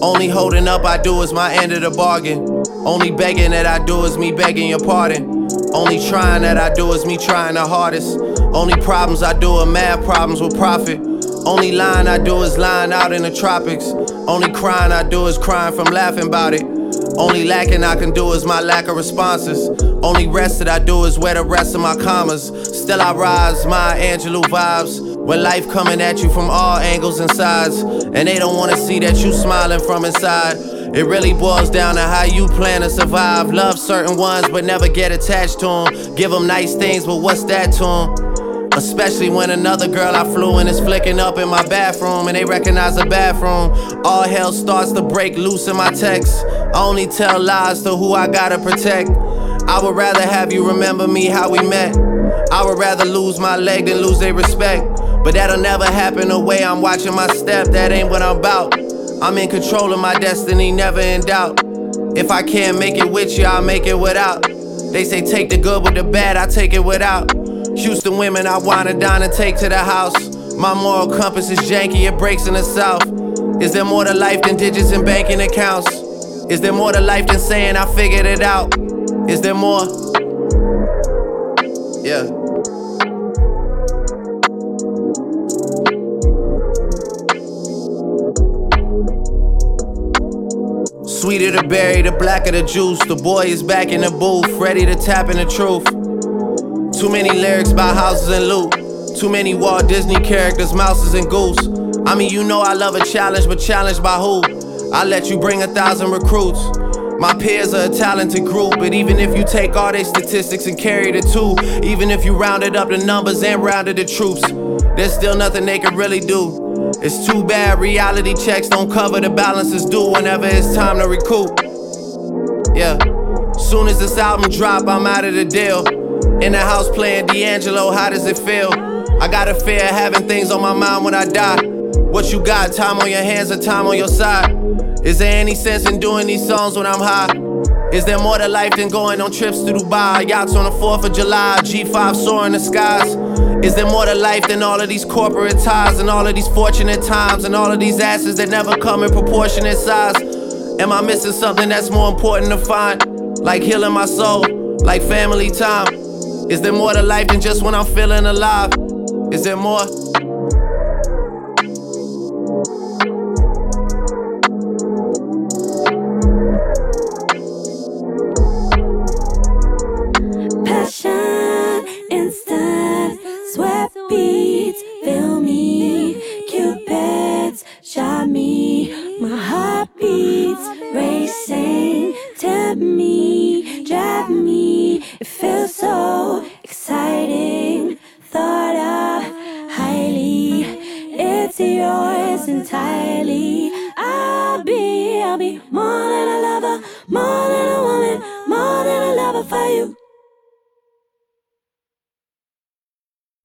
Only holding up I do is my end of the bargain. Only begging that I do is me begging your pardon. Only trying that I do is me trying the hardest. Only problems I do are mad problems with profit. Only lying I do is lying out in the tropics. Only crying I do is crying from laughing about it. Only lacking I can do is my lack of responses. Only rest that I do is wear the rest of my commas. Still I rise, Maya Angelou vibes. When life coming at you from all angles and sides, and they don't wanna see that you smiling from inside. It really boils down to how you plan to survive. Love certain ones but never get attached to them. Give them nice things but what's that to them? Especially when another girl I flew in is flicking up in my bathroom and they recognize the bathroom. All hell starts to break loose in my texts. I only tell lies to who I gotta protect. I would rather have you remember me how we met. I would rather lose my leg than lose their respect. But that'll never happen the way I'm watching my step. That ain't what I'm about. I'm in control of my destiny, never in doubt. If I can't make it with you, I'll make it without. They say take the good with the bad, I take it without. Houston women I wanna dine and take to the house. My moral compass is janky, it breaks in the south. Is there more to life than digits and banking accounts? Is there more to life than saying I figured it out? Is there more? Yeah. Sweeter the berry, the blacker the juice. The boy is back in the booth, ready to tap in the truth. Too many lyrics about houses and loot. Too many Walt Disney characters, mouses and goose. I mean, you know I love a challenge, but challenged by who? I let you bring 1,000 recruits. My peers are a talented group, but even if you take all their statistics and carry the two, even if you rounded up the numbers and rounded the troops, there's still nothing they can really do. It's too bad reality checks don't cover the balances due whenever it's time to recoup. Yeah, soon as this album drop, I'm out of the deal. In the house playing D'Angelo, how does it feel? I got a fear of having things on my mind when I die. What you got, time on your hands or time on your side? Is there any sense in doing these songs when I'm high? Is there more to life than going on trips to Dubai? Yachts on the 4th of July, G5 soaring the skies. Is there more to life than all of these corporate ties and all of these fortunate times and all of these asses that never come in proportionate size? Am I missing something that's more important to find? Like healing my soul, like family time. Is there more to life than just when I'm feeling alive? Is there more? Passion, instant, sweat beats, feel me, Cupids shot me, my heart beats, racing, tempt me, drive me, it feels so exciting, thought of highly, it's yours entirely, I'll be more than a lover, more than a woman, more than a lover for you.